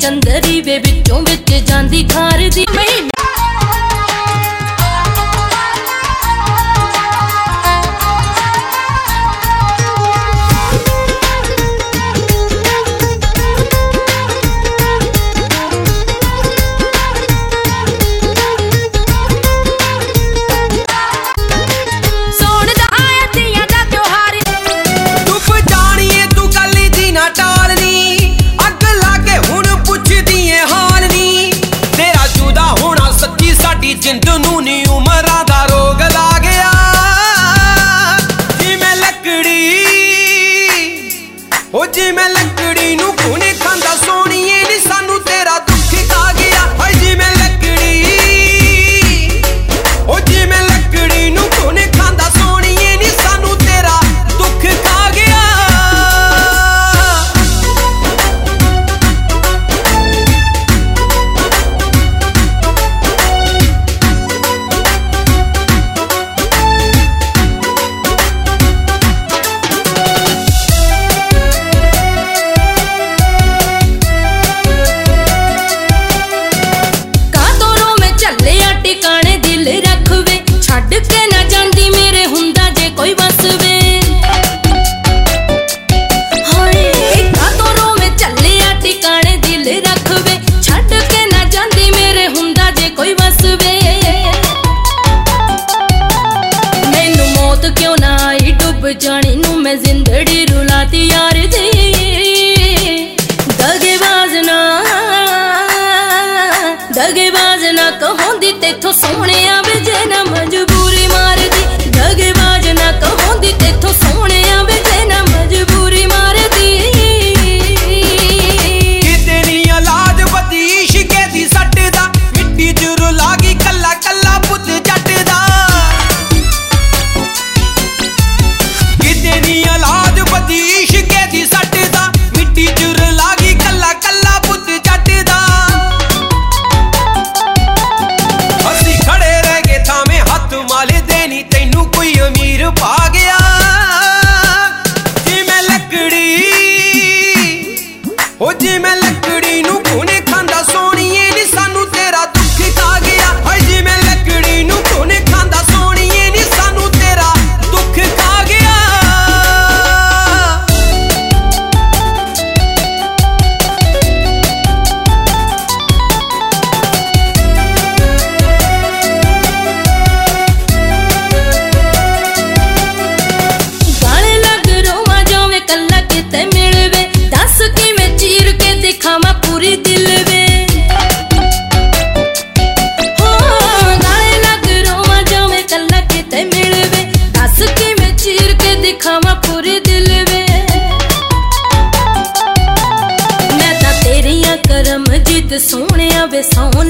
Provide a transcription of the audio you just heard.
चंदरी वे विचों विच जांदी खार दी जिंद नू नी उमरा दा रोग ला गया जी मैं लकड़ी ओ जी मैं लकड़ी नू खूने खांदा सोनिए नी सानू तेरा दुख खा गया हाय जी मैं लकड़ी ओ जी मैं लकड़ी नू खूने खांदा सोनिए नी सानू तेरा दुख खा गया जानी नू मैं जिंदड़ी रुलाती यार दी दगेबाज ना कहोंदी तेथों सोने आवे जे ना मजबूरी मार दी दगेबाज ना कहोंदी तेथों सोने आवे जे ना मजबूरी मार दी किते नी औलाद बदी इश्के दी सट दा मिट्टी च रुला गई कल्ला कल्ला पुत जट दा औलाद बदी इश्के दी सट दा मिट्टी च रुला गई कल्ला कल्ला पुत जट दा असी खड़े रह गए थामे हथ माले देनी तैनू कोई अमीर पा गया जी मैं लकड़ी ओ जी मैं लकड़ी नू खूने खांदा सोनिए नी सानू तेरा दुख खा गया हाय जी मैं लकड़ी नू खूने खांदा सोनिए नी सानू तेरा दुख खा गया पूरी दिल वे हो गाने लग रोवा जावे कल्ला किते मिलवे दस कि मैं चीर के दिखावा पूरी दिल वे मैं तां तेरियां करम जीत सोहणिया वे सौ